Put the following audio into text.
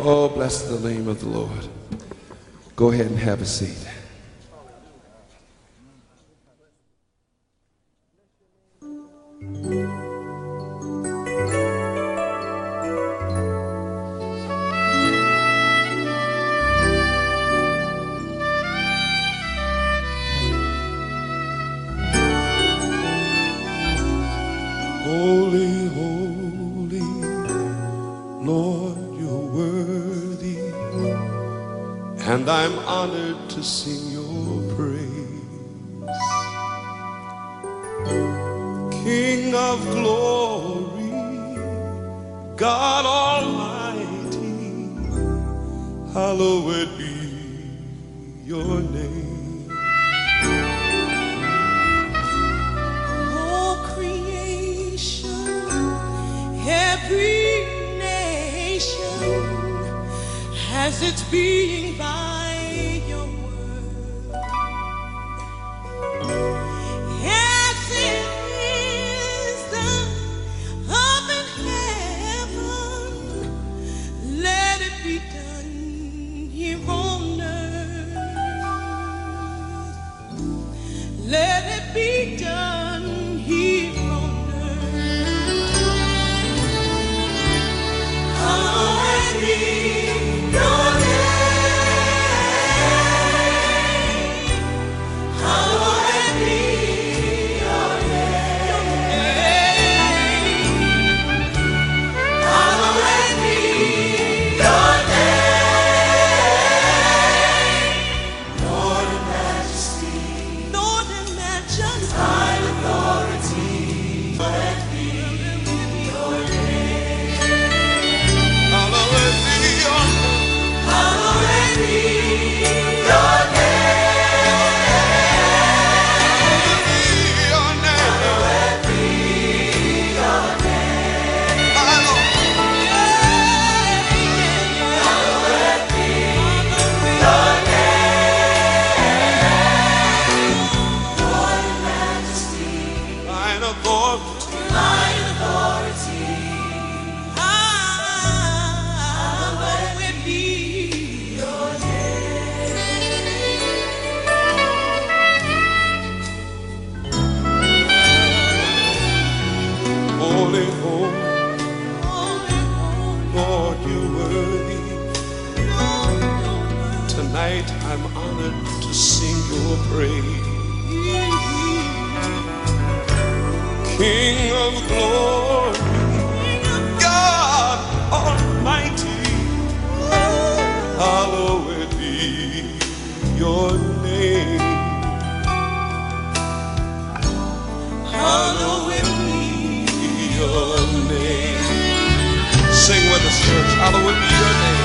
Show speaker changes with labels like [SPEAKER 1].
[SPEAKER 1] Oh, bless the name of the Lord. Go ahead and have a seat.
[SPEAKER 2] Holy, holy, Lord, you're worthy, and I'm honored to sing your praise. King of glory, God Almighty, hallowed be your name.
[SPEAKER 3] Every nation has its being by your word. As it is done up in heaven, let it be done here on earth. Let it be done here on earth.
[SPEAKER 2] Holy, holy, Lord, you're worthy. Tonight I'm honored to sing your praise. King of glory, God Almighty, hallowed be your name. Hallowed be your name. Sing with us, church. Hallowed be your name.